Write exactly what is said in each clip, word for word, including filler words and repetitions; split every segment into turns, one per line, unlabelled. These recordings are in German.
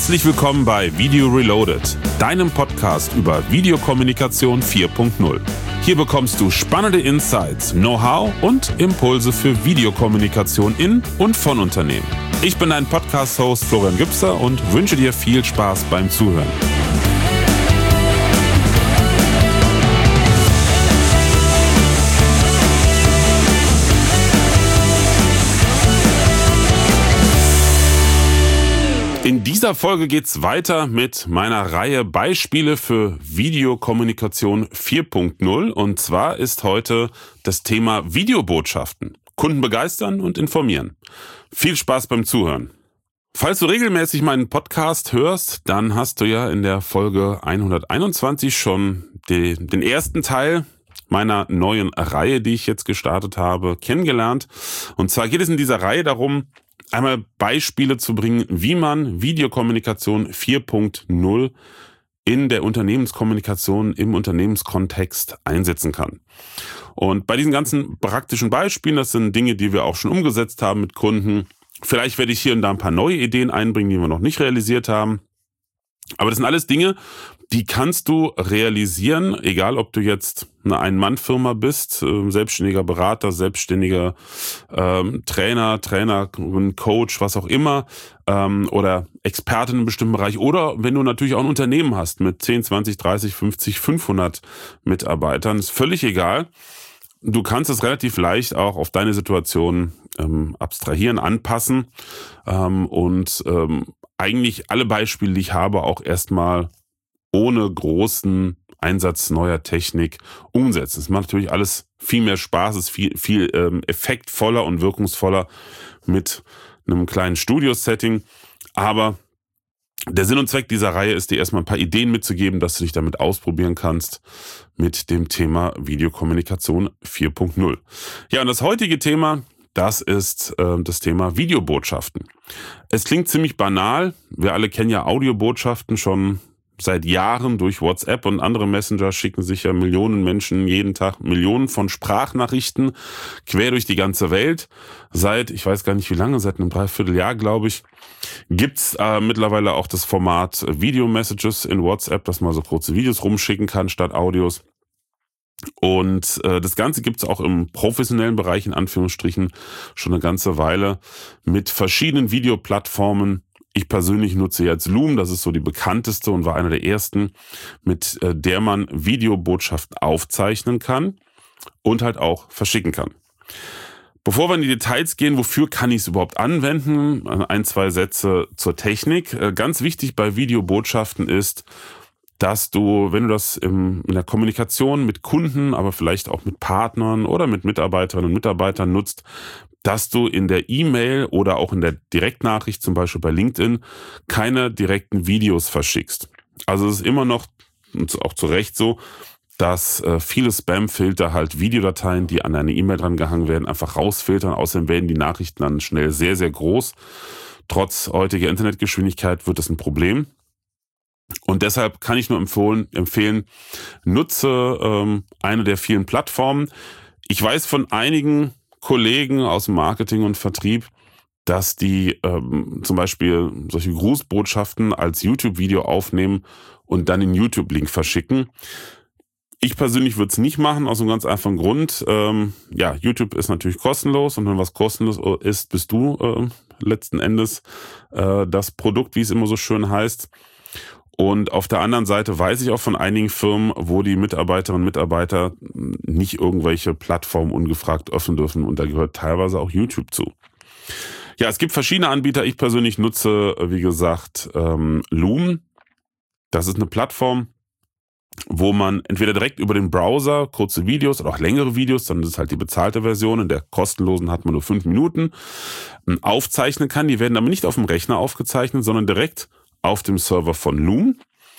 Herzlich willkommen bei Video Reloaded, deinem Podcast über Videokommunikation vier Punkt null. Hier bekommst du spannende Insights, Know-how und Impulse für Videokommunikation in und von Unternehmen. Ich bin dein Podcast-Host Florian Gübster und wünsche dir viel Spaß beim Zuhören. In dieser Folge geht's weiter mit meiner Reihe Beispiele für Videokommunikation vier Punkt null und zwar ist heute das Thema Videobotschaften. Kunden begeistern und informieren. Viel Spaß beim Zuhören. Falls du regelmäßig meinen Podcast hörst, dann hast du ja in der Folge hunderteinundzwanzig schon die, den ersten Teil meiner neuen Reihe, die ich jetzt gestartet habe, kennengelernt. Und zwar geht es in dieser Reihe darum, einmal Beispiele zu bringen, wie man Videokommunikation vier Punkt null in der Unternehmenskommunikation im Unternehmenskontext einsetzen kann. Und bei diesen ganzen praktischen Beispielen, das sind Dinge, die wir auch schon umgesetzt haben mit Kunden. Vielleicht werde ich hier und da ein paar neue Ideen einbringen, die wir noch nicht realisiert haben. Aber das sind alles Dinge, die kannst du realisieren, egal ob du jetzt eine Ein-Mann-Firma bist, äh, selbstständiger Berater, selbstständiger ähm, Trainer, Trainer, Coach, was auch immer, ähm, oder Experte in einem bestimmten Bereich. Oder wenn du natürlich auch ein Unternehmen hast mit zehn, zwanzig, dreißig, fünfzig, fünfhundert Mitarbeitern, ist völlig egal. Du kannst es relativ leicht auch auf deine Situation ähm, abstrahieren, anpassen ähm, und ähm, eigentlich alle Beispiele, die ich habe, auch erstmal ohne großen Einsatz neuer Technik umsetzen. Es macht natürlich alles viel mehr Spaß, es ist viel, viel ähm, effektvoller und wirkungsvoller mit einem kleinen Studio-Setting. Aber der Sinn und Zweck dieser Reihe ist, dir erstmal ein paar Ideen mitzugeben, dass du dich damit ausprobieren kannst mit dem Thema Videokommunikation vier Punkt null. Ja, und das heutige Thema, das ist äh, das Thema Videobotschaften. Es klingt ziemlich banal. Wir alle kennen ja Audiobotschaften schon seit Jahren durch WhatsApp und andere Messenger schicken sich ja Millionen Menschen jeden Tag Millionen von Sprachnachrichten quer durch die ganze Welt. Seit, ich weiß gar nicht wie lange, seit einem Dreivierteljahr, glaube ich, gibt's äh, mittlerweile auch das Format Video-Messages in WhatsApp, dass man so kurze Videos rumschicken kann statt Audios. Und äh, das Ganze gibt's auch im professionellen Bereich, in Anführungsstrichen, schon eine ganze Weile mit verschiedenen Videoplattformen. Ich persönlich nutze jetzt Loom, das ist so die bekannteste und war einer der ersten, mit äh, der man Videobotschaften aufzeichnen kann und halt auch verschicken kann. Bevor wir in die Details gehen, wofür kann ich es überhaupt anwenden? Ein, zwei Sätze zur Technik. Äh, ganz wichtig bei Videobotschaften ist, dass du, wenn du das im, in der Kommunikation mit Kunden, aber vielleicht auch mit Partnern oder mit Mitarbeiterinnen und Mitarbeitern nutzt, dass du in der E-Mail oder auch in der Direktnachricht, zum Beispiel bei LinkedIn, keine direkten Videos verschickst. Also es ist immer noch, und auch zu Recht so, dass äh, viele Spam-Filter halt Videodateien, die an eine E-Mail dran gehangen werden, einfach rausfiltern. Außerdem werden die Nachrichten dann schnell sehr, sehr groß. Trotz heutiger Internetgeschwindigkeit wird das ein Problem. Und deshalb kann ich nur empfohlen, empfehlen, nutze ähm, eine der vielen Plattformen. Ich weiß von einigen Kollegen aus dem Marketing und Vertrieb, dass die ähm, zum Beispiel solche Grußbotschaften als YouTube-Video aufnehmen und dann den YouTube-Link verschicken. Ich persönlich würde es nicht machen, aus einem ganz einfachen Grund. Ähm, ja, YouTube ist natürlich kostenlos und wenn was kostenlos ist, bist du äh, letzten Endes äh, das Produkt, wie es immer so schön heißt. Und auf der anderen Seite weiß ich auch von einigen Firmen, wo die Mitarbeiterinnen und Mitarbeiter nicht irgendwelche Plattformen ungefragt öffnen dürfen. Und da gehört teilweise auch YouTube zu. Ja, es gibt verschiedene Anbieter. Ich persönlich nutze, wie gesagt, ähm, Loom. Das ist eine Plattform, wo man entweder direkt über den Browser kurze Videos oder auch längere Videos, dann ist es halt die bezahlte Version, in der kostenlosen hat man nur fünf Minuten, aufzeichnen kann. Die werden aber nicht auf dem Rechner aufgezeichnet, sondern direkt auf dem Server von Loom.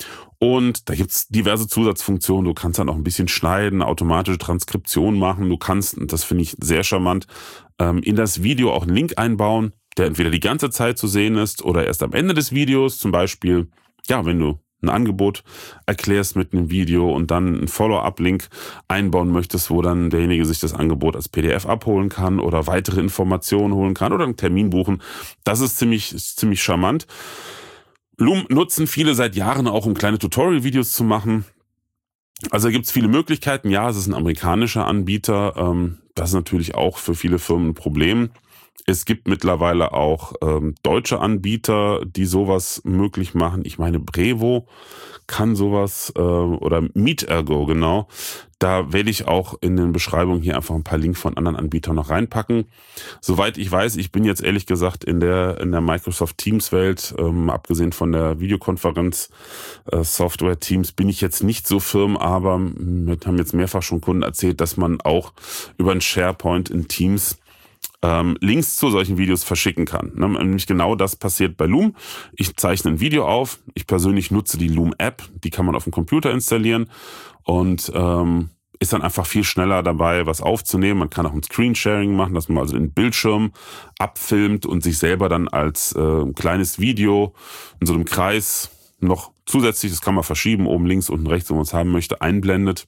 Und da gibt's diverse Zusatzfunktionen. Du kannst dann auch ein bisschen schneiden, automatische Transkription machen. Du kannst, und das finde ich sehr charmant, in das Video auch einen Link einbauen, der entweder die ganze Zeit zu sehen ist oder erst am Ende des Videos. Zum Beispiel, ja, wenn du ein Angebot erklärst mit einem Video und dann einen Follow-up-Link einbauen möchtest, wo dann derjenige sich das Angebot als P D F abholen kann oder weitere Informationen holen kann oder einen Termin buchen. Das ist ziemlich, ist ziemlich charmant. Loom nutzen viele seit Jahren auch, um kleine Tutorial-Videos zu machen. Also da gibt es viele Möglichkeiten. Ja, es ist ein amerikanischer Anbieter. Ähm, das ist natürlich auch für viele Firmen ein Problem. Es gibt mittlerweile auch ähm, deutsche Anbieter, die sowas möglich machen. Ich meine, Brevo kann sowas äh, oder MeetErgo, genau. Da werde ich auch in den Beschreibungen hier einfach ein paar Links von anderen Anbietern noch reinpacken. Soweit ich weiß, ich bin jetzt ehrlich gesagt in der in der Microsoft Teams Welt, ähm, abgesehen von der Videokonferenz äh, Software Teams, bin ich jetzt nicht so firm, aber wir haben jetzt mehrfach schon Kunden erzählt, dass man auch über ein SharePoint in Teams ähm, Links zu solchen Videos verschicken kann. Ne? Nämlich genau das passiert bei Loom. Ich zeichne ein Video auf. Ich persönlich nutze die Loom-App. Die kann man auf dem Computer installieren und ähm, ist dann einfach viel schneller dabei, was aufzunehmen. Man kann auch ein Screensharing machen, dass man also den Bildschirm abfilmt und sich selber dann als äh, kleines Video in so einem Kreis noch zusätzlich, das kann man verschieben, oben links, unten rechts, wo man es haben möchte, einblendet.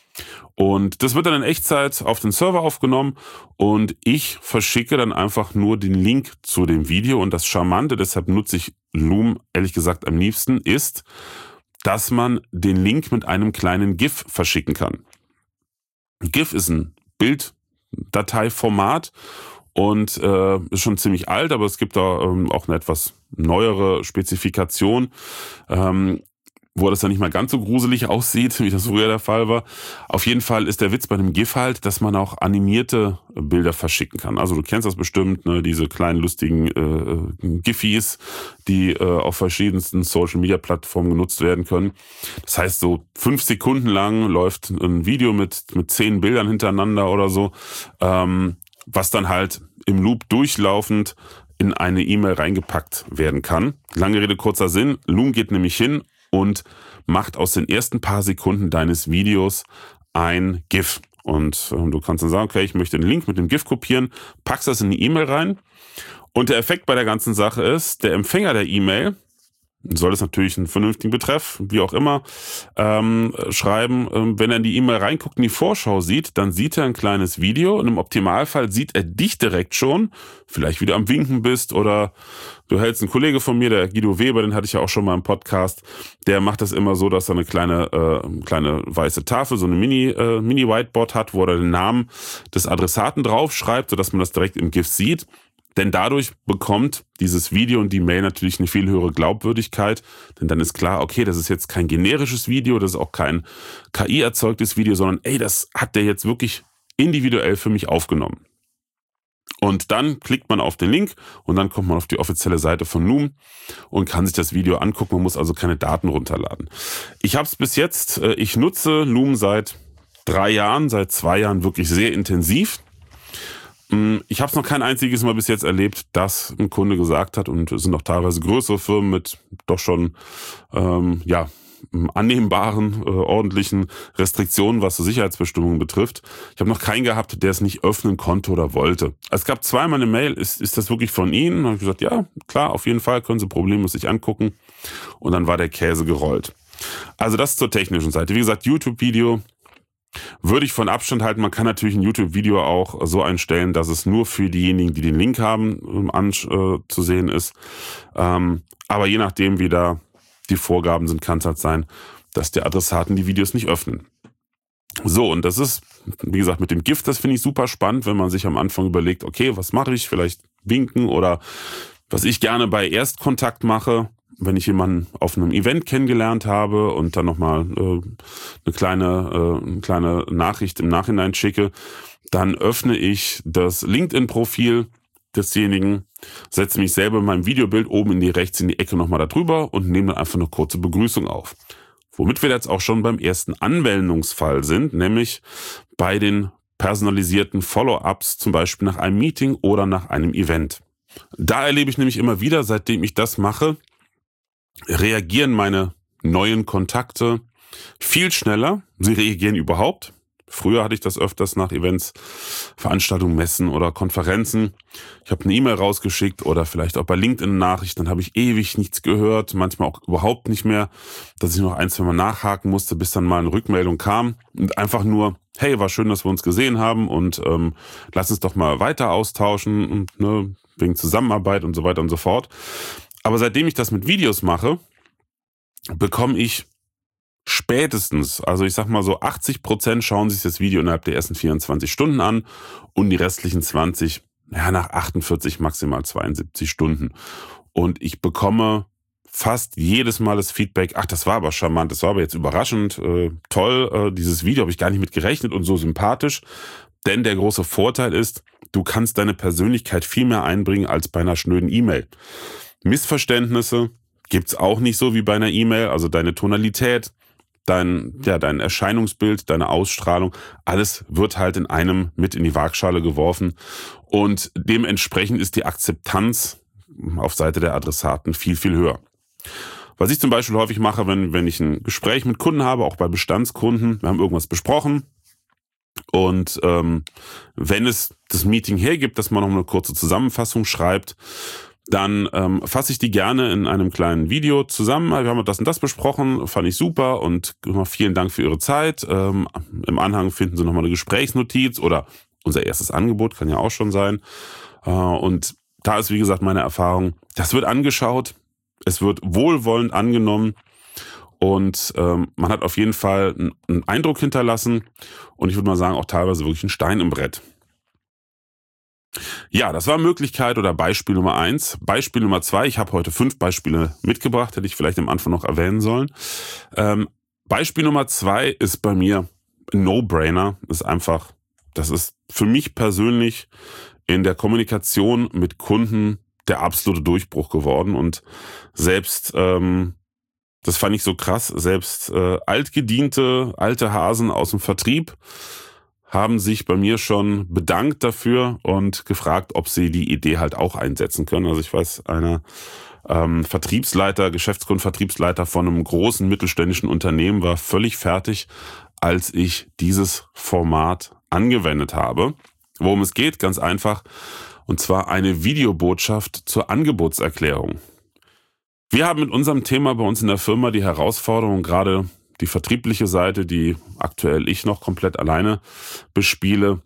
Und das wird dann in Echtzeit auf den Server aufgenommen und ich verschicke dann einfach nur den Link zu dem Video. Und das Charmante, deshalb nutze ich Loom ehrlich gesagt am liebsten, ist, dass man den Link mit einem kleinen GIF verschicken kann. GIF ist ein Bilddateiformat und äh, ist schon ziemlich alt, aber es gibt da ähm, auch eine etwas neuere Spezifikation, ähm, wo das dann nicht mal ganz so gruselig aussieht, wie das früher der Fall war. Auf jeden Fall ist der Witz bei einem GIF halt, dass man auch animierte Bilder verschicken kann. Also du kennst das bestimmt, ne, diese kleinen lustigen äh, Giffies, die äh, auf verschiedensten Social-Media-Plattformen genutzt werden können. Das heißt, so fünf Sekunden lang läuft ein Video mit mit zehn Bildern hintereinander oder so, ähm, was dann halt im Loop durchlaufend in eine E-Mail reingepackt werden kann. Lange Rede, kurzer Sinn. Loom geht nämlich hin und macht aus den ersten paar Sekunden deines Videos ein GIF. Und äh, du kannst dann sagen, okay, ich möchte den Link mit dem GIF kopieren, packst das in die E-Mail rein. Und der Effekt bei der ganzen Sache ist, der Empfänger der E-Mail soll es natürlich einen vernünftigen Betreff, wie auch immer, ähm, schreiben. Ähm, wenn er in die E-Mail reinguckt und die Vorschau sieht, dann sieht er ein kleines Video und im Optimalfall sieht er dich direkt schon, vielleicht wie du am Winken bist oder du hältst einen Kollege von mir, der Guido Weber, den hatte ich ja auch schon mal im Podcast, der macht das immer so, dass er eine kleine äh, kleine weiße Tafel, so eine Mini, äh, Mini-Whiteboard hat, wo er den Namen des Adressaten draufschreibt, sodass man das direkt im GIF sieht. Denn dadurch bekommt dieses Video und die Mail natürlich eine viel höhere Glaubwürdigkeit. Denn dann ist klar, okay, das ist jetzt kein generisches Video, das ist auch kein K I-erzeugtes Video, sondern ey, das hat der jetzt wirklich individuell für mich aufgenommen. Und dann klickt man auf den Link und dann kommt man auf die offizielle Seite von Loom und kann sich das Video angucken. Man muss also keine Daten runterladen. Ich habe es bis jetzt, ich nutze Loom seit drei Jahren, seit zwei Jahren wirklich sehr intensiv. Ich habe es noch kein einziges Mal bis jetzt erlebt, dass ein Kunde gesagt hat, und es sind auch teilweise größere Firmen mit doch schon ähm, ja annehmbaren, äh, ordentlichen Restriktionen, was so Sicherheitsbestimmungen betrifft. Ich habe noch keinen gehabt, der es nicht öffnen konnte oder wollte. Es gab zweimal eine Mail, ist, ist das wirklich von Ihnen? Und habe ich gesagt, ja, klar, auf jeden Fall, können Sie problemlos sich angucken. Und dann war der Käse gerollt. Also das zur technischen Seite. Wie gesagt, YouTube-Video würde ich von Abstand halten. Man kann natürlich ein YouTube-Video auch so einstellen, dass es nur für diejenigen, die den Link haben, anzusehen ist. Ähm, aber je nachdem, wie da die Vorgaben sind, kann es halt sein, dass die Adressaten die Videos nicht öffnen. So, und das ist, wie gesagt, mit dem GIF, das finde ich super spannend, wenn man sich am Anfang überlegt, okay, was mache ich? Vielleicht winken oder was ich gerne bei Erstkontakt mache, wenn ich jemanden auf einem Event kennengelernt habe und dann nochmal äh, eine kleine, äh, eine kleine Nachricht im Nachhinein schicke, dann öffne ich das LinkedIn-Profil desjenigen, setze mich selber in meinem Videobild oben in die rechts in die Ecke nochmal da drüber und nehme dann einfach eine kurze Begrüßung auf. Womit wir jetzt auch schon beim ersten Anwendungsfall sind, nämlich bei den personalisierten Follow-ups, zum Beispiel nach einem Meeting oder nach einem Event. Da erlebe ich nämlich immer wieder, seitdem ich das mache, reagieren meine neuen Kontakte viel schneller. Sie reagieren überhaupt. Früher hatte ich das öfters nach Events, Veranstaltungen, Messen oder Konferenzen. Ich habe eine E-Mail rausgeschickt oder vielleicht auch bei LinkedIn Nachrichten, dann habe ich ewig nichts gehört, manchmal auch überhaupt nicht mehr, dass ich noch ein, zwei Mal nachhaken musste, bis dann mal eine Rückmeldung kam. Und einfach nur, hey, war schön, dass wir uns gesehen haben und ähm, lass uns doch mal weiter austauschen und ne, wegen Zusammenarbeit und so weiter und so fort. Aber seitdem ich das mit Videos mache, bekomme ich spätestens, also ich sag mal so achtzig Prozent schauen sich das Video innerhalb der ersten vierundzwanzig Stunden an und die restlichen zwanzig, ja, nach achtundvierzig, maximal zweiundsiebzig Stunden. Und ich bekomme fast jedes Mal das Feedback, ach, das war aber charmant, das war aber jetzt überraschend, äh, toll, äh, dieses Video habe ich gar nicht mit gerechnet und so sympathisch. Denn der große Vorteil ist, du kannst deine Persönlichkeit viel mehr einbringen als bei einer schnöden E-Mail. Missverständnisse gibt's auch nicht so wie bei einer E-Mail, also deine Tonalität, dein, ja, dein Erscheinungsbild, deine Ausstrahlung, alles wird halt in einem mit in die Waagschale geworfen und dementsprechend ist die Akzeptanz auf Seite der Adressaten viel, viel höher. Was ich zum Beispiel häufig mache, wenn, wenn ich ein Gespräch mit Kunden habe, auch bei Bestandskunden, wir haben irgendwas besprochen und ähm, wenn es das Meeting hergibt, dass man noch eine kurze Zusammenfassung schreibt, dann ähm, fasse ich die gerne in einem kleinen Video zusammen. Wir haben das und das besprochen, fand ich super und vielen Dank für Ihre Zeit. Ähm, im Anhang finden Sie nochmal eine Gesprächsnotiz oder unser erstes Angebot, kann ja auch schon sein. Äh, und da ist, wie gesagt, meine Erfahrung, das wird angeschaut, es wird wohlwollend angenommen und ähm, man hat auf jeden Fall einen, einen Eindruck hinterlassen und ich würde mal sagen, auch teilweise wirklich einen Stein im Brett. Ja, das war Möglichkeit oder Beispiel Nummer eins. Beispiel Nummer zwei, ich habe heute fünf Beispiele mitgebracht, hätte ich vielleicht am Anfang noch erwähnen sollen. Ähm, Beispiel Nummer zwei ist bei mir ein No-Brainer, ist einfach, das ist für mich persönlich in der Kommunikation mit Kunden der absolute Durchbruch geworden und selbst, ähm, das fand ich so krass, selbst äh, altgediente, alte Hasen aus dem Vertrieb haben sich bei mir schon bedankt dafür und gefragt, ob sie die Idee halt auch einsetzen können. Also ich weiß, einer ähm, Vertriebsleiter, Geschäftskundenvertriebsleiter von einem großen mittelständischen Unternehmen war völlig fertig, als ich dieses Format angewendet habe. Worum es geht, ganz einfach, und zwar eine Videobotschaft zur Angebotserklärung. Wir haben mit unserem Thema bei uns in der Firma die Herausforderung, gerade die vertriebliche Seite, die aktuell ich noch komplett alleine bespiele,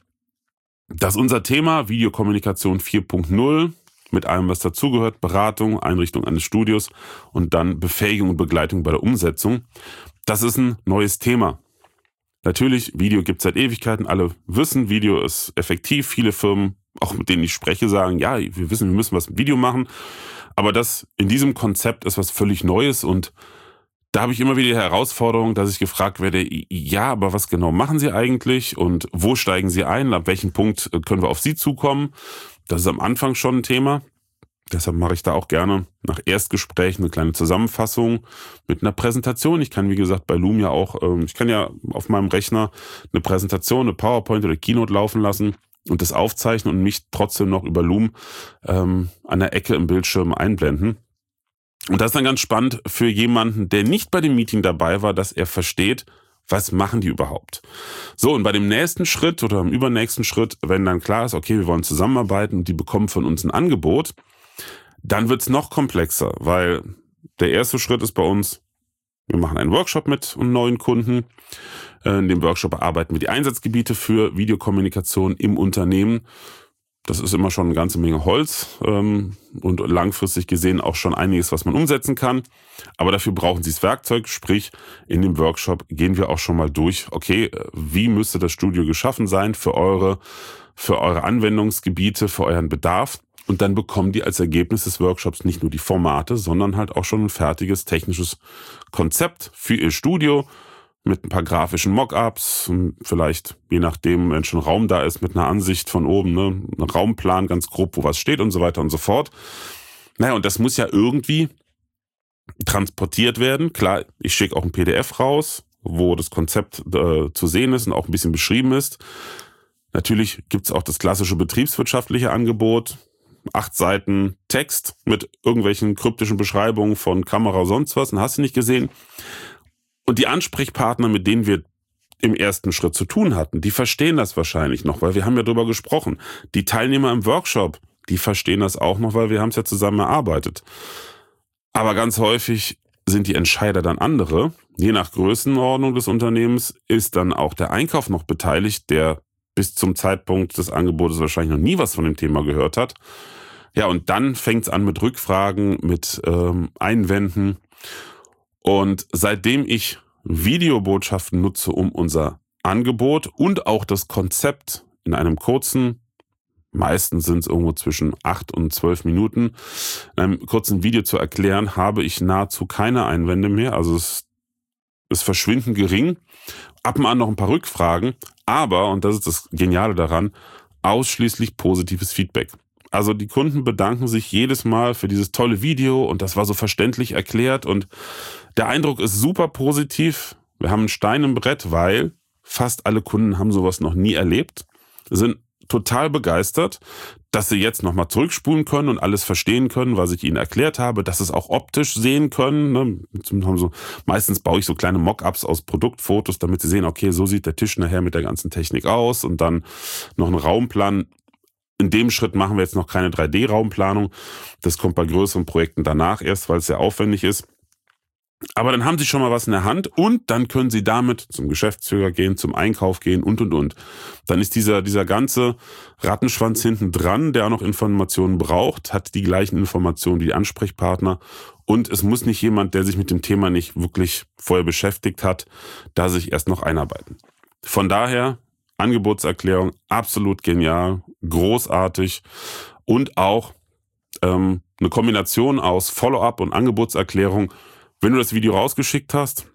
dass unser Thema Videokommunikation vier Punkt null mit allem, was dazugehört, Beratung, Einrichtung eines Studios und dann Befähigung und Begleitung bei der Umsetzung, das ist ein neues Thema. Natürlich, Video gibt es seit Ewigkeiten, alle wissen, Video ist effektiv, viele Firmen, auch mit denen ich spreche, sagen, ja, wir wissen, wir müssen was mit Video machen, aber das in diesem Konzept ist was völlig Neues und da habe ich immer wieder die Herausforderung, dass ich gefragt werde, ja, aber was genau machen Sie eigentlich und wo steigen Sie ein, ab welchem Punkt können wir auf Sie zukommen? Das ist am Anfang schon ein Thema. Deshalb mache ich da auch gerne nach Erstgesprächen eine kleine Zusammenfassung mit einer Präsentation. Ich kann, wie gesagt, bei Loom ja auch, ich kann ja auf meinem Rechner eine Präsentation, eine PowerPoint oder Keynote laufen lassen und das aufzeichnen und mich trotzdem noch über Loom ähm, an der Ecke im Bildschirm einblenden. Und das ist dann ganz spannend für jemanden, der nicht bei dem Meeting dabei war, dass er versteht, was machen die überhaupt. So, und bei dem nächsten Schritt oder im übernächsten Schritt, wenn dann klar ist, okay, wir wollen zusammenarbeiten und die bekommen von uns ein Angebot, dann wird's noch komplexer, weil der erste Schritt ist bei uns, wir machen einen Workshop mit einem neuen Kunden. In dem Workshop erarbeiten wir die Einsatzgebiete für Videokommunikation im Unternehmen. Das ist immer schon eine ganze Menge Holz ähm, und langfristig gesehen auch schon einiges, was man umsetzen kann. Aber dafür brauchen Sie das Werkzeug, sprich in dem Workshop gehen wir auch schon mal durch, okay, wie müsste das Studio geschaffen sein für eure, für eure Anwendungsgebiete, für euren Bedarf. Und dann bekommen die als Ergebnis des Workshops nicht nur die Formate, sondern halt auch schon ein fertiges technisches Konzept für ihr Studio, mit ein paar grafischen Mockups, vielleicht, je nachdem, wenn schon Raum da ist, mit einer Ansicht von oben, ne, ein Raumplan, ganz grob, wo was steht und so weiter und so fort. Naja, und das muss ja irgendwie transportiert werden. Klar, ich schicke auch ein P D F raus, wo das Konzept äh, zu sehen ist und auch ein bisschen beschrieben ist. Natürlich gibt's auch das klassische betriebswirtschaftliche Angebot. Acht Seiten Text mit irgendwelchen kryptischen Beschreibungen von Kamera, sonst was, und hast du nicht gesehen. Und die Ansprechpartner, mit denen wir im ersten Schritt zu tun hatten, die verstehen das wahrscheinlich noch, weil wir haben ja drüber gesprochen. Die Teilnehmer im Workshop, die verstehen das auch noch, weil wir haben es ja zusammen erarbeitet. Aber ganz häufig sind die Entscheider dann andere. Je nach Größenordnung des Unternehmens ist dann auch der Einkauf noch beteiligt, der bis zum Zeitpunkt des Angebotes wahrscheinlich noch nie was von dem Thema gehört hat. Ja, und dann fängt's an mit Rückfragen, mit ähm, Einwänden. Und seitdem ich Videobotschaften nutze, um unser Angebot und auch das Konzept in einem kurzen, meistens sind es irgendwo zwischen acht und zwölf Minuten, in einem kurzen Video zu erklären, habe ich nahezu keine Einwände mehr. Also es ist verschwindend gering. Ab und an noch ein paar Rückfragen, aber, und das ist das Geniale daran, ausschließlich positives Feedback. Also die Kunden bedanken sich jedes Mal für dieses tolle Video und das war so verständlich erklärt und der Eindruck ist super positiv. Wir haben einen Stein im Brett, weil fast alle Kunden haben sowas noch nie erlebt, sind total begeistert, dass sie jetzt nochmal zurückspulen können und alles verstehen können, was ich ihnen erklärt habe, dass sie es auch optisch sehen können. Ne? Haben so, meistens baue ich so kleine Mock-ups aus Produktfotos, damit sie sehen, okay, so sieht der Tisch nachher mit der ganzen Technik aus und dann noch einen Raumplan. In dem Schritt machen wir jetzt noch keine drei D Raumplanung. Das kommt bei größeren Projekten danach erst, weil es sehr aufwendig ist. Aber dann haben Sie schon mal was in der Hand und dann können Sie damit zum Geschäftsführer gehen, zum Einkauf gehen und, und, und. Dann ist dieser, dieser ganze Rattenschwanz hinten dran, der auch noch Informationen braucht, hat die gleichen Informationen wie die Ansprechpartner. Und es muss nicht jemand, der sich mit dem Thema nicht wirklich vorher beschäftigt hat, da sich erst noch einarbeiten. Von daher, Angebotserklärung absolut genial, großartig und auch ähm, eine Kombination aus Follow-up und Angebotserklärung. Wenn du das Video rausgeschickt hast,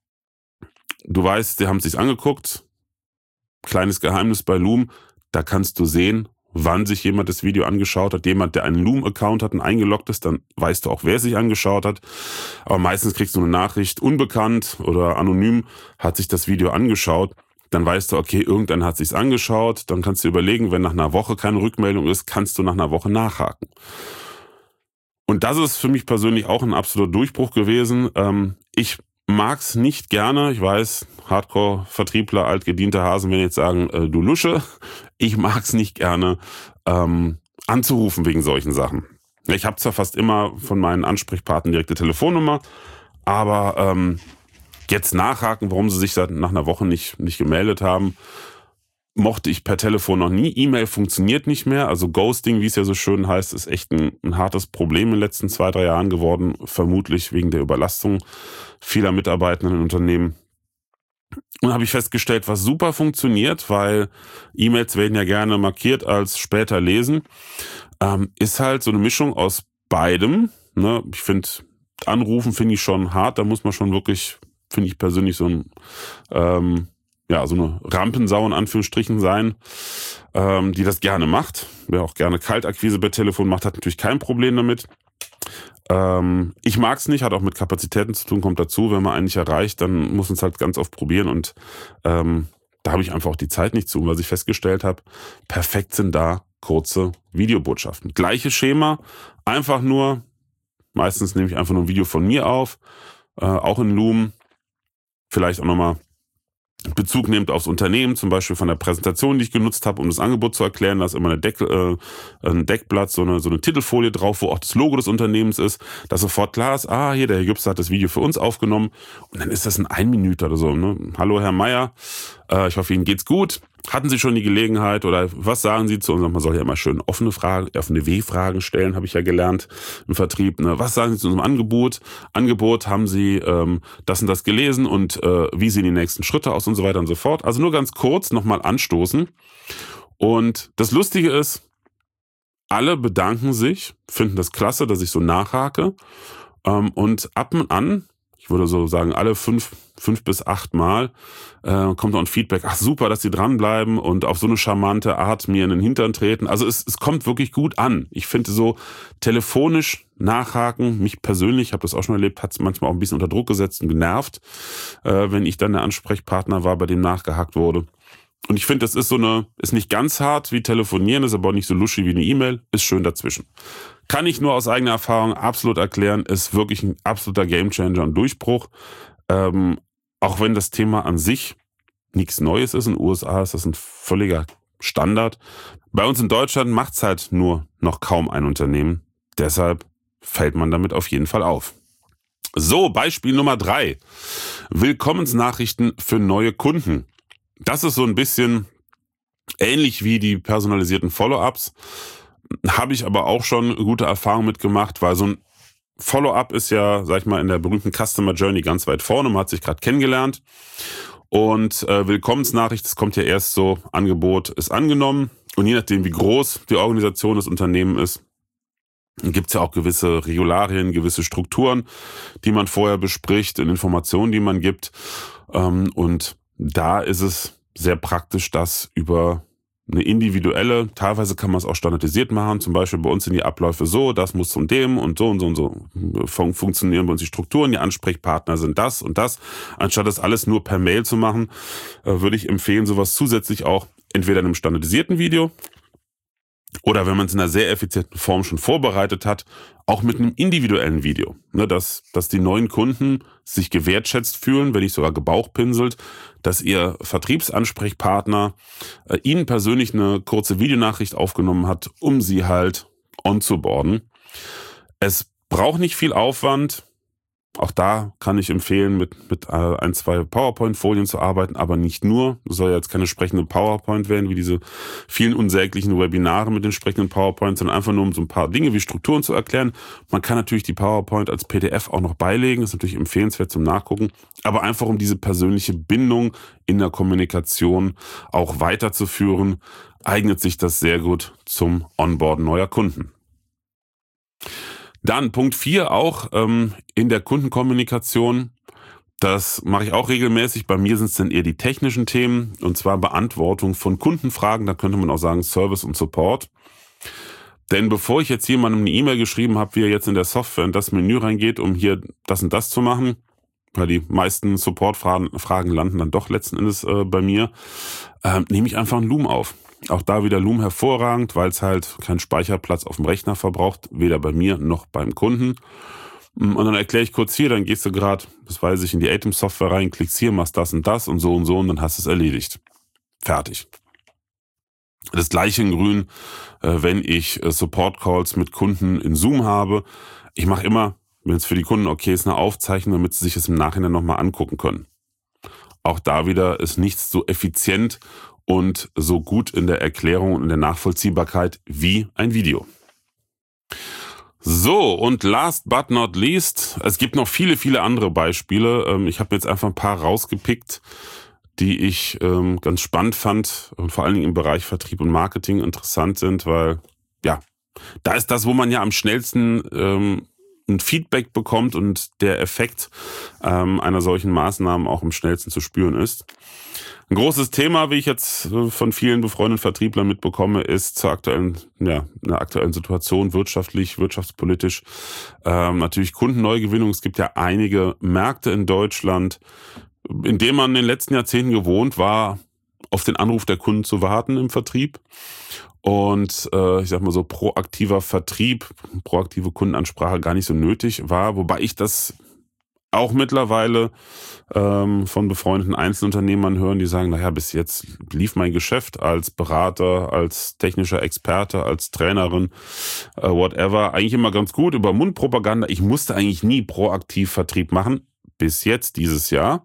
du weißt, die haben es sich angeguckt, kleines Geheimnis bei Loom, da kannst du sehen, wann sich jemand das Video angeschaut hat. Jemand, der einen Loom-Account hat und eingeloggt ist, dann weißt du auch, wer sich angeschaut hat. Aber meistens kriegst du eine Nachricht, unbekannt oder anonym hat sich das Video angeschaut. Dann weißt du, okay, irgendeiner hat sich's angeschaut. Dann kannst du überlegen, wenn nach einer Woche keine Rückmeldung ist, kannst du nach einer Woche nachhaken. Und das ist für mich persönlich auch ein absoluter Durchbruch gewesen. Ähm, ich mag's nicht gerne. Ich weiß, Hardcore-Vertriebler, altgediente Hasen werden jetzt sagen, äh, du Lusche. Ich mag's nicht gerne, ähm, anzurufen wegen solchen Sachen. Ich habe zwar fast immer von meinen Ansprechpartnern direkte Telefonnummer, aber ähm, jetzt nachhaken, warum sie sich seit nach einer Woche nicht, nicht gemeldet haben, mochte ich per Telefon noch nie. E-Mail funktioniert nicht mehr. Also Ghosting, wie es ja so schön heißt, ist echt ein, ein hartes Problem in den letzten zwei, drei Jahren geworden. Vermutlich wegen der Überlastung vieler Mitarbeitenden in Unternehmen. Und habe ich festgestellt, was super funktioniert, weil E-Mails werden ja gerne markiert als später lesen, ähm, ist halt so eine Mischung aus beidem. Ne? Ich finde, Anrufen finde ich schon hart. Da muss man schon wirklich, finde ich persönlich, so ein ähm, ja, so eine Rampensau in Anführungsstrichen sein, ähm, die das gerne macht. Wer auch gerne Kaltakquise per Telefon macht, hat natürlich kein Problem damit. Ähm, ich mag es nicht, hat auch mit Kapazitäten zu tun, kommt dazu. Wenn man einen nicht erreicht, dann muss man es halt ganz oft probieren und ähm, da habe ich einfach auch die Zeit nicht zu. Und was ich festgestellt habe, perfekt sind da kurze Videobotschaften. Gleiches Schema, einfach nur, meistens nehme ich einfach nur ein Video von mir auf, äh, auch in Loom, vielleicht auch nochmal Bezug nehmt aufs Unternehmen, zum Beispiel von der Präsentation, die ich genutzt habe, um das Angebot zu erklären. Da ist immer eine Deck, äh, ein Deckblatt, so eine, so eine Titelfolie drauf, wo auch das Logo des Unternehmens ist, dass sofort klar ist, ah, hier, der Herr Jübster hat das Video für uns aufgenommen. Und dann ist das ein Ein-Minüter oder so. Ne? Hallo, Herr Meier, äh, ich hoffe, Ihnen geht's gut. Hatten Sie schon die Gelegenheit oder was sagen Sie zu unserem, man soll ja immer schön offene Fragen, offene W-Fragen stellen, habe ich ja gelernt im Vertrieb. Ne? Was sagen Sie zu unserem Angebot? Angebot, haben Sie ähm, das und das gelesen und äh, wie sehen die nächsten Schritte aus und so weiter und so fort. Also nur ganz kurz nochmal anstoßen. Und das Lustige ist, alle bedanken sich, finden das klasse, dass ich so nachhake ähm, und ab und an, ich würde so sagen, alle fünf, fünf bis acht Mal äh, kommt noch ein Feedback. Ach super, dass Sie dranbleiben und auf so eine charmante Art mir in den Hintern treten. Also es, es kommt wirklich gut an. Ich finde so telefonisch nachhaken, mich persönlich, ich habe das auch schon erlebt, hat es manchmal auch ein bisschen unter Druck gesetzt und genervt, äh, wenn ich dann der Ansprechpartner war, bei dem nachgehakt wurde. Und ich finde, das ist so eine, ist nicht ganz hart wie telefonieren, ist aber auch nicht so luschi wie eine E-Mail, ist schön dazwischen. Kann ich nur aus eigener Erfahrung absolut erklären, ist wirklich ein absoluter Gamechanger und Durchbruch. Ähm, auch wenn das Thema an sich nichts Neues ist, in den U S A ist das ein völliger Standard. Bei uns in Deutschland macht es halt nur noch kaum ein Unternehmen. Deshalb fällt man damit auf jeden Fall auf. So, Beispiel Nummer drei. Willkommensnachrichten für neue Kunden. Das ist so ein bisschen ähnlich wie die personalisierten Follow-ups. habe ich aber auch schon gute Erfahrungen mitgemacht, weil so ein Follow-up ist ja, sag ich mal, in der berühmten Customer Journey ganz weit vorne. Man hat sich gerade kennengelernt und äh, Willkommensnachricht, das kommt ja erst so, Angebot ist angenommen und je nachdem, wie groß die Organisation, das Unternehmen ist, gibt es ja auch gewisse Regularien, gewisse Strukturen, die man vorher bespricht, und Informationen, die man gibt. Ähm, und da ist es sehr praktisch, das über eine individuelle, teilweise kann man es auch standardisiert machen, zum Beispiel bei uns sind die Abläufe so, das muss von dem und so und so und so Fun- funktionieren bei uns die Strukturen, die Ansprechpartner sind das und das. Anstatt das alles nur per Mail zu machen, äh, würde ich empfehlen, sowas zusätzlich auch entweder in einem standardisierten Video oder wenn man es in einer sehr effizienten Form schon vorbereitet hat, auch mit einem individuellen Video. Ne, dass, dass die neuen Kunden sich gewertschätzt fühlen, wenn nicht sogar gebauchpinselt, dass ihr Vertriebsansprechpartner äh, ihnen persönlich eine kurze Videonachricht aufgenommen hat, um sie halt onzuboarden. Es braucht nicht viel Aufwand. Auch da kann ich empfehlen, mit, mit äh, ein, zwei PowerPoint-Folien zu arbeiten, aber nicht nur. Es soll ja jetzt keine sprechende PowerPoint werden, wie diese vielen unsäglichen Webinare mit den sprechenden PowerPoints, sondern einfach nur um so ein paar Dinge wie Strukturen zu erklären. Man kann natürlich die PowerPoint als P D F auch noch beilegen, das ist natürlich empfehlenswert zum Nachgucken, aber einfach um diese persönliche Bindung in der Kommunikation auch weiterzuführen, eignet sich das sehr gut zum Onboarden neuer Kunden. Dann Punkt vier auch ähm, in der Kundenkommunikation. Das mache ich auch regelmäßig. Bei mir sind es dann eher die technischen Themen, und zwar Beantwortung von Kundenfragen. Da könnte man auch sagen Service und Support. Denn bevor ich jetzt jemandem eine E-Mail geschrieben habe, wie er jetzt in der Software in das Menü reingeht, um hier das und das zu machen, weil die meisten Support-Fragen Fragen landen dann doch letzten Endes äh, bei mir, äh, nehme ich einfach einen Loom auf. Auch da wieder Loom hervorragend, weil es halt keinen Speicherplatz auf dem Rechner verbraucht, weder bei mir noch beim Kunden. Und dann erkläre ich kurz hier, dann gehst du gerade, das weiß ich, in die Atem-Software rein, klickst hier, machst das und das und so und so und dann hast du es erledigt. Fertig. Das gleiche in grün, äh, wenn ich äh, Support-Calls mit Kunden in Zoom habe. Ich mache immer, wenn es für die Kunden okay ist, eine Aufzeichnung, damit sie sich es im Nachhinein nochmal angucken können. Auch da wieder ist nichts so effizient und so gut in der Erklärung und in der Nachvollziehbarkeit wie ein Video. So, und last but not least, es gibt noch viele, viele andere Beispiele. Ich habe jetzt einfach ein paar rausgepickt, die ich ganz spannend fand und vor allen Dingen im Bereich Vertrieb und Marketing interessant sind, weil ja, da ist das, wo man ja am schnellsten ähm, ein Feedback bekommt und der Effekt ähm, einer solchen Maßnahmen auch am schnellsten zu spüren ist. Ein großes Thema, wie ich jetzt von vielen befreundeten Vertrieblern mitbekomme, ist zur aktuellen, ja, einer aktuellen Situation, wirtschaftlich, wirtschaftspolitisch, ähm, natürlich Kundenneugewinnung. Es gibt ja einige Märkte in Deutschland, in denen man in den letzten Jahrzehnten gewohnt war, auf den Anruf der Kunden zu warten im Vertrieb. Und äh, ich sag mal so, proaktiver Vertrieb, proaktive Kundenansprache gar nicht so nötig war, wobei ich das auch mittlerweile ähm, von befreundeten Einzelunternehmern hören, die sagen, naja, bis jetzt lief mein Geschäft als Berater, als technischer Experte, als Trainerin, äh, whatever, eigentlich immer ganz gut über Mundpropaganda. Ich musste eigentlich nie proaktiv Vertrieb machen, bis jetzt dieses Jahr.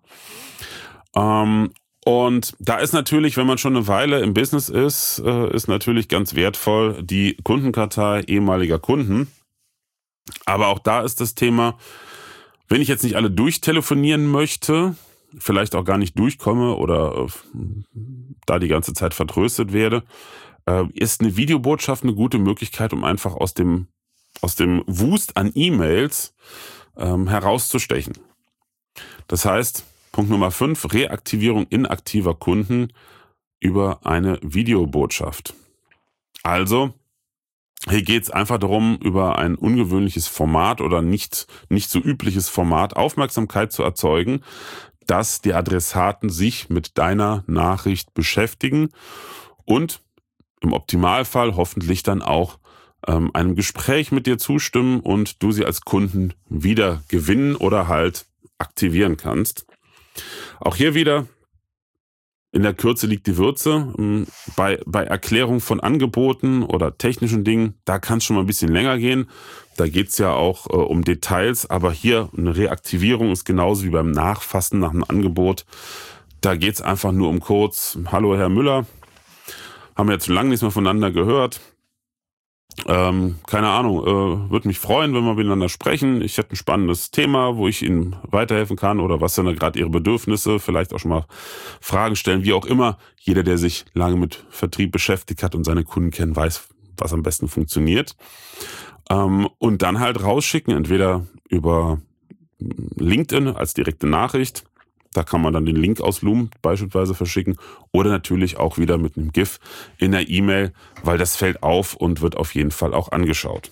Ähm, und da ist natürlich, wenn man schon eine Weile im Business ist, äh, ist natürlich ganz wertvoll die Kundenkartei ehemaliger Kunden. Aber auch da ist das Thema, wenn ich jetzt nicht alle durchtelefonieren möchte, vielleicht auch gar nicht durchkomme oder äh, da die ganze Zeit vertröstet werde, äh, ist eine Videobotschaft eine gute Möglichkeit, um einfach aus dem, aus dem Wust an E-Mails ähm, herauszustechen. Das heißt, Punkt Nummer fünf, Reaktivierung inaktiver Kunden über eine Videobotschaft. Also, hier geht es einfach darum, über ein ungewöhnliches Format oder nicht, nicht so übliches Format Aufmerksamkeit zu erzeugen, dass die Adressaten sich mit deiner Nachricht beschäftigen und im Optimalfall hoffentlich dann auch ähm, einem Gespräch mit dir zustimmen und du sie als Kunden wieder gewinnen oder halt aktivieren kannst. Auch hier wieder, in der Kürze liegt die Würze. Bei, bei Erklärung von Angeboten oder technischen Dingen, da kann es schon mal ein bisschen länger gehen. Da geht es ja auch äh, um Details, aber hier eine Reaktivierung ist genauso wie beim Nachfassen nach einem Angebot. Da geht es einfach nur um kurz, hallo Herr Müller, haben wir jetzt schon lange nichts mehr voneinander gehört. Ähm, keine Ahnung, äh, würde mich freuen, wenn wir miteinander sprechen. Ich hätte ein spannendes Thema, wo ich Ihnen weiterhelfen kann oder was sind da gerade Ihre Bedürfnisse, vielleicht auch schon mal Fragen stellen, wie auch immer. Jeder, der sich lange mit Vertrieb beschäftigt hat und seine Kunden kennt, weiß, was am besten funktioniert. Ähm, und dann halt rausschicken, entweder über LinkedIn als direkte Nachricht. Da kann man dann den Link aus Loom beispielsweise verschicken oder natürlich auch wieder mit einem GIF in der E-Mail, weil das fällt auf und wird auf jeden Fall auch angeschaut.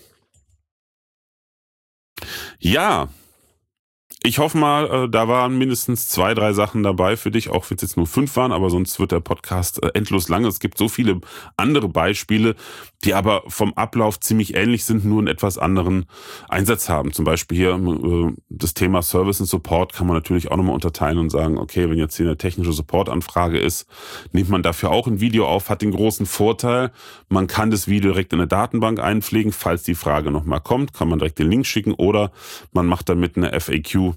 Ja, ich hoffe mal, äh, da waren mindestens zwei, drei Sachen dabei für dich, auch wenn es jetzt nur fünf waren, aber sonst wird der Podcast äh, endlos lang. Es gibt so viele andere Beispiele, die aber vom Ablauf ziemlich ähnlich sind, nur einen etwas anderen Einsatz haben. Zum Beispiel hier äh, das Thema Service und Support kann man natürlich auch nochmal unterteilen und sagen, okay, wenn jetzt hier eine technische Support-Anfrage ist, nimmt man dafür auch ein Video auf, hat den großen Vorteil, man kann das Video direkt in eine Datenbank einpflegen, falls die Frage nochmal kommt, kann man direkt den Link schicken oder man macht damit eine F A Q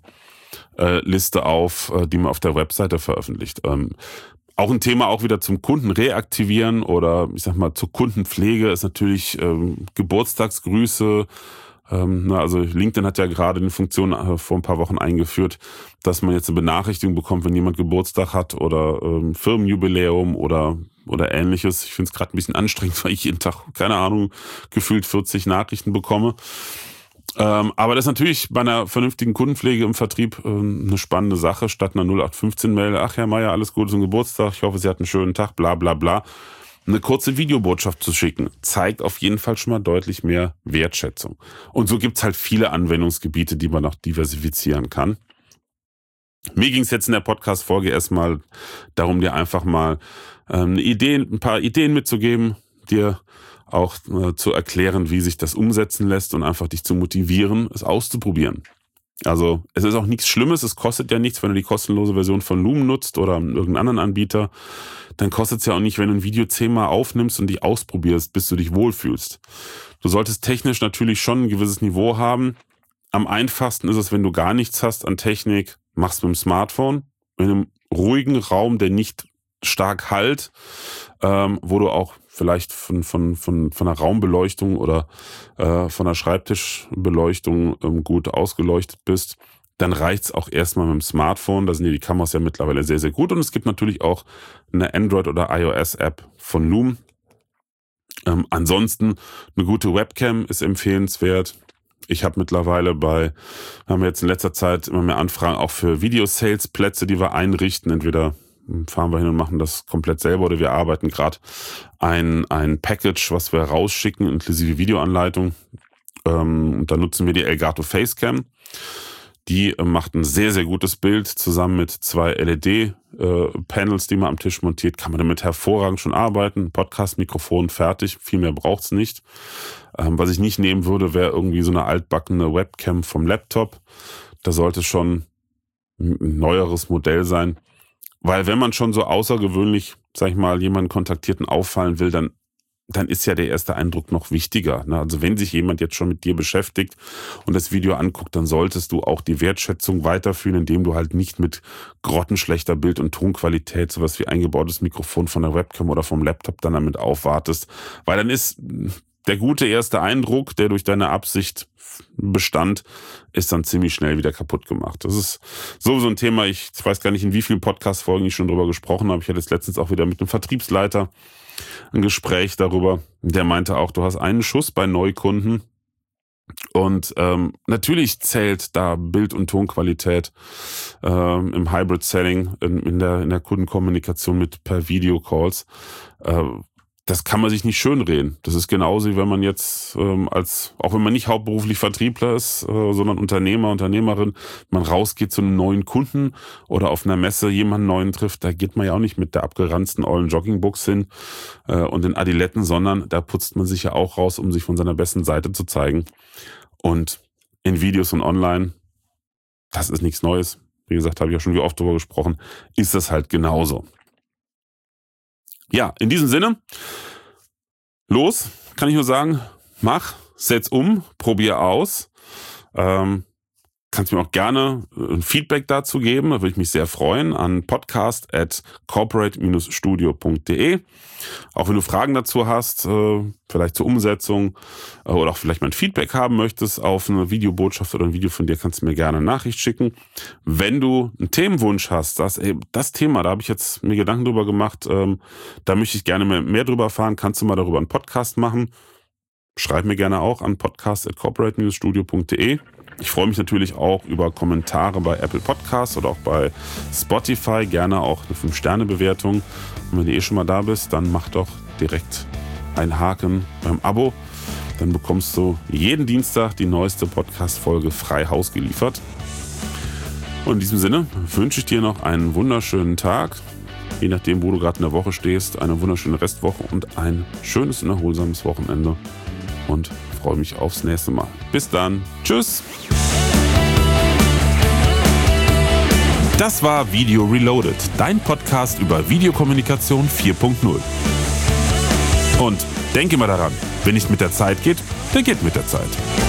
Liste auf, die man auf der Webseite veröffentlicht. Ähm, auch ein Thema auch wieder zum Kunden reaktivieren oder ich sag mal zur Kundenpflege ist natürlich ähm, Geburtstagsgrüße. Ähm, na, also LinkedIn hat ja gerade eine Funktion äh, vor ein paar Wochen eingeführt, dass man jetzt eine Benachrichtigung bekommt, wenn jemand Geburtstag hat oder ähm, Firmenjubiläum oder oder ähnliches. Ich finde es gerade ein bisschen anstrengend, weil ich jeden Tag, keine Ahnung, gefühlt vierzig Nachrichten bekomme. Ähm, aber das ist natürlich bei einer vernünftigen Kundenpflege im Vertrieb äh, eine spannende Sache, statt einer null acht fünfzehn Mail, ach Herr Meier, alles Gute zum Geburtstag, ich hoffe, Sie hatten einen schönen Tag, bla bla bla. Eine kurze Videobotschaft zu schicken, zeigt auf jeden Fall schon mal deutlich mehr Wertschätzung. Und so gibt's halt viele Anwendungsgebiete, die man auch diversifizieren kann. Mir ging es jetzt in der Podcast-Folge erstmal darum, dir einfach mal ähm, eine Idee, ein paar Ideen mitzugeben, dir auch äh, zu erklären, wie sich das umsetzen lässt und einfach dich zu motivieren, es auszuprobieren. Also es ist auch nichts Schlimmes, es kostet ja nichts, wenn du die kostenlose Version von Loom nutzt oder irgendeinen anderen Anbieter, dann kostet es ja auch nicht, wenn du ein Video zehnmal aufnimmst und dich ausprobierst, bis du dich wohlfühlst. Du solltest technisch natürlich schon ein gewisses Niveau haben. Am einfachsten ist es, wenn du gar nichts hast an Technik, machst mit dem Smartphone, in einem ruhigen Raum, der nicht stark hallt, ähm, wo du auch vielleicht von, von, von, von einer Raumbeleuchtung oder äh, von einer Schreibtischbeleuchtung ähm, gut ausgeleuchtet bist, dann reicht's auch erstmal mit dem Smartphone. Da sind ja die Kameras ja mittlerweile sehr, sehr gut. Und es gibt natürlich auch eine Android- oder iOS-App von Loom. Ähm, ansonsten eine gute Webcam ist empfehlenswert. Ich habe mittlerweile bei, haben wir jetzt in letzter Zeit immer mehr Anfragen auch für Video-Sales-Plätze, die wir einrichten. Entweder fahren wir hin und machen das komplett selber oder wir arbeiten gerade ein, ein Package, was wir rausschicken, inklusive Videoanleitung. Ähm, und da nutzen wir die Elgato Facecam. Die äh, macht ein sehr, sehr gutes Bild. Zusammen mit zwei L E D-Panels, äh, die man am Tisch montiert, kann man damit hervorragend schon arbeiten. Podcast-Mikrofon fertig, viel mehr braucht's nicht. Ähm, was ich nicht nehmen würde, wäre irgendwie so eine altbackene Webcam vom Laptop. Da sollte schon ein neueres Modell sein. Weil wenn man schon so außergewöhnlich, sag ich mal, jemanden kontaktiert und auffallen will, dann, dann ist ja der erste Eindruck noch wichtiger. Ne? Also wenn sich jemand jetzt schon mit dir beschäftigt und das Video anguckt, dann solltest du auch die Wertschätzung weiterführen, indem du halt nicht mit grottenschlechter Bild- und Tonqualität sowas wie eingebautes Mikrofon von der Webcam oder vom Laptop dann damit aufwartest. Weil dann ist der gute erste Eindruck, der durch deine Absicht bestand, ist dann ziemlich schnell wieder kaputt gemacht. Das ist sowieso ein Thema, ich weiß gar nicht, in wie vielen Podcast-Folgen ich schon drüber gesprochen habe. Ich hatte jetzt letztens auch wieder mit einem Vertriebsleiter ein Gespräch darüber. Der meinte auch, du hast einen Schuss bei Neukunden und ähm, natürlich zählt da Bild- und Tonqualität ähm, im Hybrid-Setting, in, in, der, in der Kundenkommunikation mit per Videocalls. Äh, Das kann man sich nicht schönreden. Das ist genauso, wie wenn man jetzt ähm, als, auch wenn man nicht hauptberuflich Vertriebler ist, äh, sondern Unternehmer, Unternehmerin, man rausgeht zu einem neuen Kunden oder auf einer Messe jemanden neuen trifft, da geht man ja auch nicht mit der abgeranzten ollen Joggingbuchs hin äh, und den Adiletten, sondern da putzt man sich ja auch raus, um sich von seiner besten Seite zu zeigen. Und in Videos und online, das ist nichts Neues. Wie gesagt, habe ich ja schon wie oft drüber gesprochen, ist das halt genauso. Ja, in diesem Sinne, los, kann ich nur sagen, mach, setz um, probier aus. Ähm, kannst mir auch gerne ein Feedback dazu geben, da würde ich mich sehr freuen, an podcast at corporate dash studio punkt de. Auch wenn du Fragen dazu hast, vielleicht zur Umsetzung oder auch vielleicht mal ein Feedback haben möchtest auf eine Videobotschaft oder ein Video von dir, kannst du mir gerne eine Nachricht schicken. Wenn du einen Themenwunsch hast, das, ey, das Thema, da habe ich jetzt mir Gedanken drüber gemacht, ähm, da möchte ich gerne mehr, mehr drüber erfahren, kannst du mal darüber einen Podcast machen. Schreib mir gerne auch an podcast at corporate dash studio punkt de. Ich freue mich natürlich auch über Kommentare bei Apple Podcasts oder auch bei Spotify. Gerne auch eine fünf Sterne Bewertung. Und wenn du eh schon mal da bist, dann mach doch direkt einen Haken beim Abo. Dann bekommst du jeden Dienstag die neueste Podcast-Folge frei Haus geliefert. Und in diesem Sinne wünsche ich dir noch einen wunderschönen Tag. Je nachdem, wo du gerade in der Woche stehst, eine wunderschöne Restwoche und ein schönes und erholsames Wochenende. Und freue mich aufs nächste Mal. Bis dann. Tschüss. Das war Video Reloaded, dein Podcast über Videokommunikation vier punkt null. Und denke mal daran, wenn nicht mit der Zeit geht, dann geht mit der Zeit.